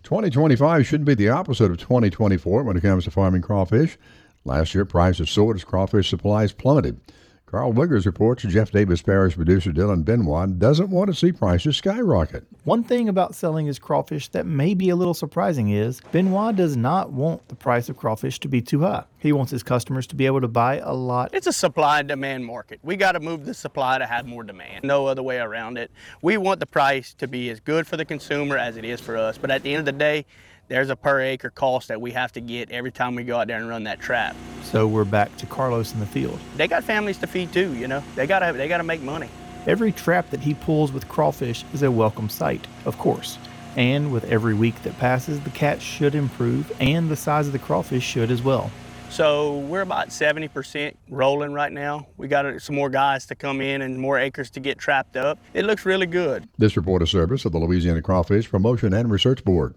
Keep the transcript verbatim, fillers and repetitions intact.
twenty twenty-five should be the opposite of twenty twenty-four when it comes to farming crawfish. Last year, prices soared as crawfish supplies plummeted. Carl Wiggers reports Jeff Davis Parish producer Dylan Benoit doesn't want to see prices skyrocket. One thing about selling his crawfish that may be a little surprising is Benoit does not want the price of crawfish to be too high. He wants his customers to be able to buy a lot. It's a supply and demand market. We got to move the supply to have more demand. No other way around it. We want the price to be as good for the consumer as it is for us. But at the end of the day, there's a per acre cost that we have to get every time we go out there and run that trap. So we're back to Carlos in the field. They got families to feed too, you know. They gotta they gotta make money. Every trap that he pulls with crawfish is a welcome sight, of course. And with every week that passes, the catch should improve and the size of the crawfish should as well. So we're about seventy percent rolling right now. We got some more guys to come in and more acres to get trapped up. It looks really good. This report is service of the Louisiana Crawfish Promotion and Research Board.